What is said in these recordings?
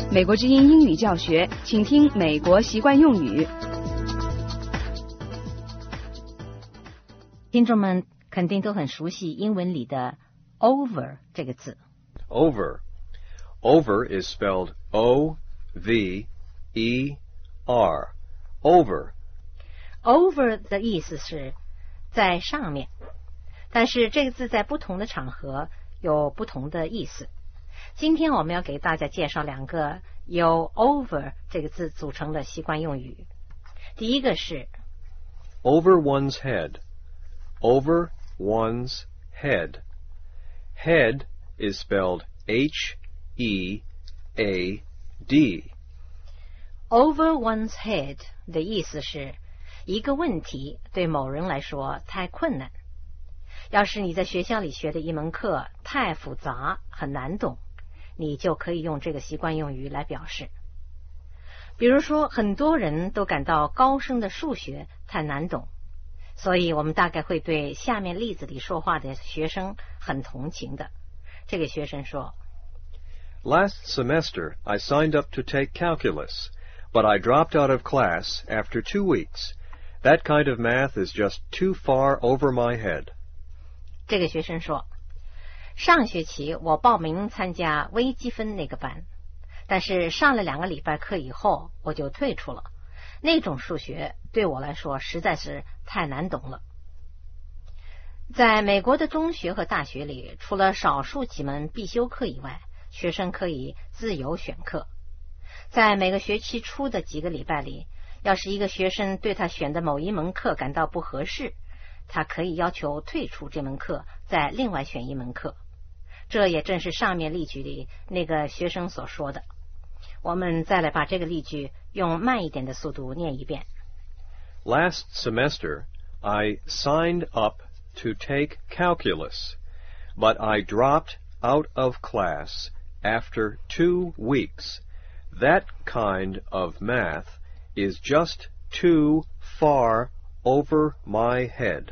美国之音英语教学，请听美国习惯用语。 听众们肯定都很熟悉英文里的 over 这个字。 Over. Over is spelled O-V-E-R. Over. Over 的意思是在上面，但是这个字在不同的场合有不同的意思。今天我们要给大家介绍两个由 over 这个字组成的习惯用语。第一个是 Over one's head. Over one's head. Head is spelled H-E-A-D. Over one's head 的意思是一个问题对某人来说太困难。要是你在学校里学的一门课太复杂很难懂，你就可以用这个习惯用语来表示。比如说，很多人都感到高深的数学太难懂，所以我们大概会对下面例子里说话的学生很同情的。这个学生说 Last semester, I signed up to take calculus, but I dropped out of class after 2 weeks. That kind of math is just too far over my head. 这个学生说，上学期我报名参加微积分那个班，但是上了2个礼拜课以后我就退出了。那种数学对我来说实在是太难懂了。在美国的中学和大学里，除了少数几门必修课以外，学生可以自由选课。在每个学期初的几个礼拜里，要是一个学生对他选的某一门课感到不合适，他可以要求退出这门课，再另外选一门课。这也正是上面例句里那个学生所说的。我们再来把这个例句用慢一点的速度念一遍。 Last semester, I signed up to take calculus, but I dropped out of class after 2 weeks. That kind of math is just too far over my head.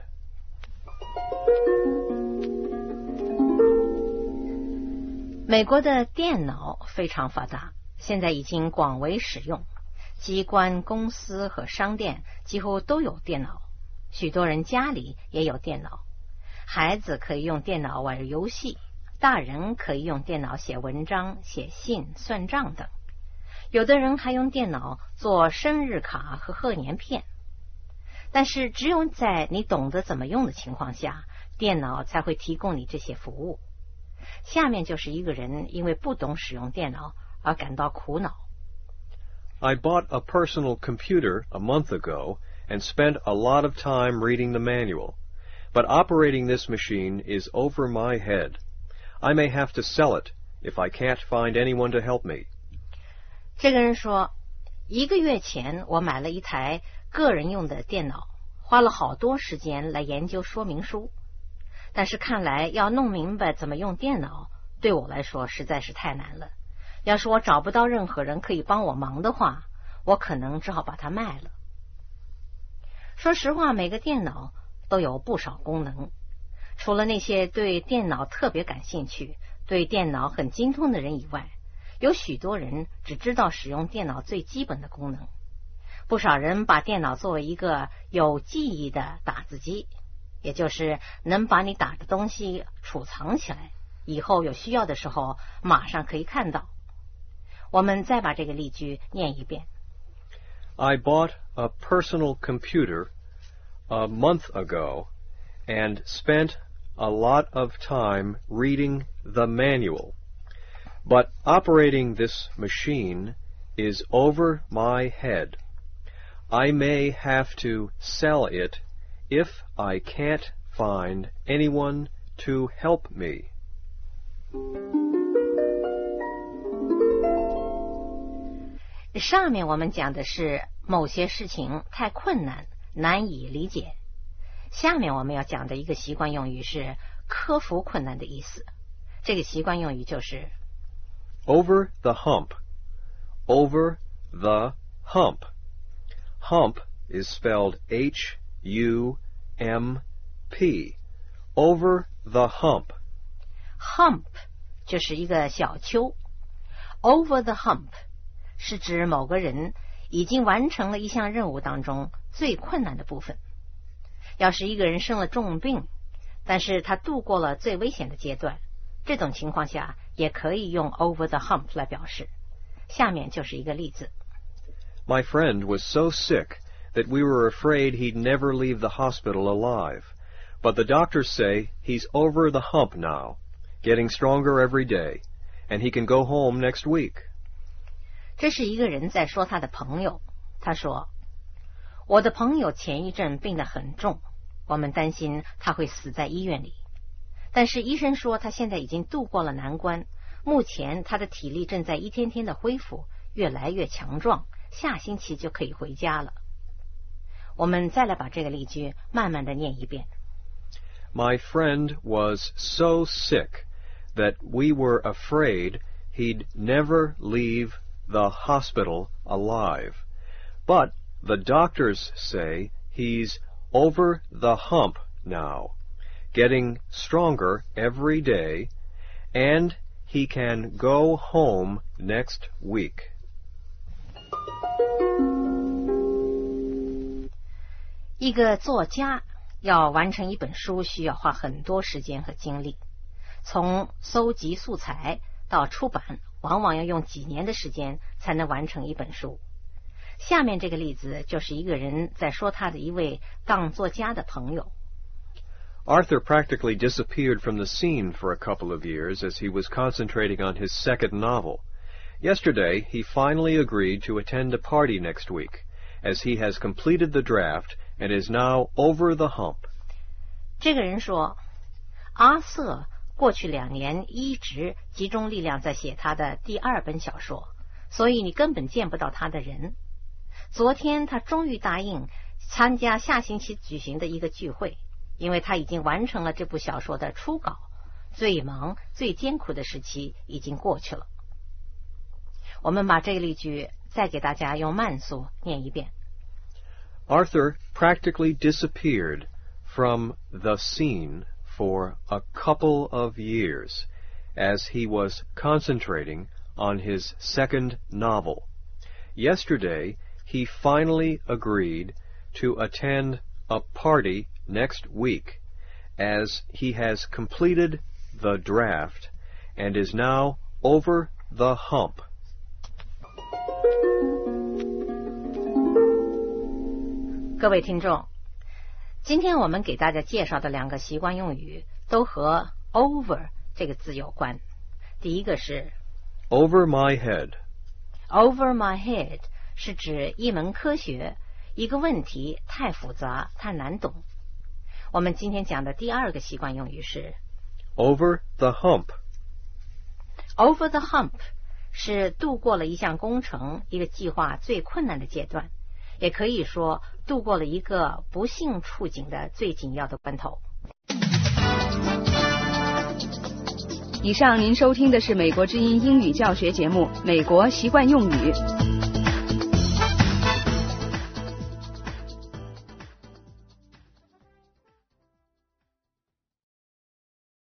美国的电脑非常发达，现在已经广为使用，机关、公司和商店几乎都有电脑，许多人家里也有电脑。孩子可以用电脑玩游戏，大人可以用电脑写文章、写信、算账等。有的人还用电脑做生日卡和贺年片。但是只有在你懂得怎么用的情况下，电脑才会提供你这些服务。下面就是一个人因为不懂使用电脑而感到苦恼。 I bought a personal computer a month ago and spent a lot of time reading the manual, but operating this machine is over my head. I may have to sell it if I can't find anyone to help me. 这个人说，1个月前我买了一台个人用的电脑，花了好多时间来研究说明书。但是看来要弄明白怎么用电脑，对我来说实在是太难了。要是我找不到任何人可以帮我忙的话，我可能只好把它卖了。说实话，每个电脑都有不少功能，除了那些对电脑特别感兴趣、对电脑很精通的人以外，有许多人只知道使用电脑最基本的功能。不少人把电脑作为一个有记忆的打字机，也就是能把你打的东西储藏起来，以后有需要的时候马上可以看到。我们再把这个例句念一遍。 I bought a personal computer a month ago and spent a lot of time reading the manual, but operating this machine is over my head. I may have to sell it if I can't find anyone to help me. 上面我们讲的是某些事情太困难，难以理解。下面我们要讲的一个习惯用语是克服困难的意思。这个习惯用语就是 Over the hump. Over the hump. Hump is spelled H-U-M-P. Over the hump. Hump 就是一个小丘， Over the hump 是指某个人已经完成了一项任务当中最困难的部分。要是一个人生了重病，但是他度过了最危险的阶段，这种情况下也可以用 over the hump 来表示。下面就是一个例子。 My friend was so sick that we were afraid he'd never leave the hospital alive. But the doctors say he's over the hump now, getting stronger every day, and he can go home next week. 这是一个人在说他的朋友。他说，我的朋友前一阵病得很重，我们担心他会死在医院里。但是医生说他现在已经度过了难关，目前他的体力正在一天天的恢复，越来越强壮，下星期就可以回家了。我们再来把这个例句慢慢的念一遍。 My friend was so sick that we were afraid he'd never leave the hospital alive. But the doctors say he's over the hump now, getting stronger every day, and he can go home next week. 一个作家要完成一本书需要花很多时间和精力，从搜集素材到出版，往往要用几年的时间才能完成一本书。下面这个例子就是一个人在说他的一位当作家的朋友。 Arthur practically disappeared from the scene for a couple of years as he was concentrating on his second novel. Yesterday, he finally agreed to attend a party next week, as he has completed the draft and is now over the hump. 这个人说，阿瑟过去2年一直集中力量在写他的第2本小说，所以你根本见不到他的人。昨天他终于答应参加下星期举行的一个聚会，因为他已经完成了这部小说的初稿，最忙最艰苦的时期已经过去了。我们把这个例句再给大家用慢速念一遍。 Arthur practically disappeared from the scene for a couple of years as he was concentrating on his second novel. Yesterday, he finally agreed to attend a party next week as he has completed the draft and is now over the hump. 各位听众，今天我们给大家介绍的2个习惯用语都和 over 这个字有关。第一个是 Over my head. Over my head 是指一门科学，一个问题太复杂太难懂。我们今天讲的第2个习惯用语是 Over the hump. Over the hump 是度过了一项工程一个计划最困难的阶段，也可以说度过了一个不幸处境的最紧要的关头。 以上您收听的是美国之音英语教学节目《美国习惯用语》。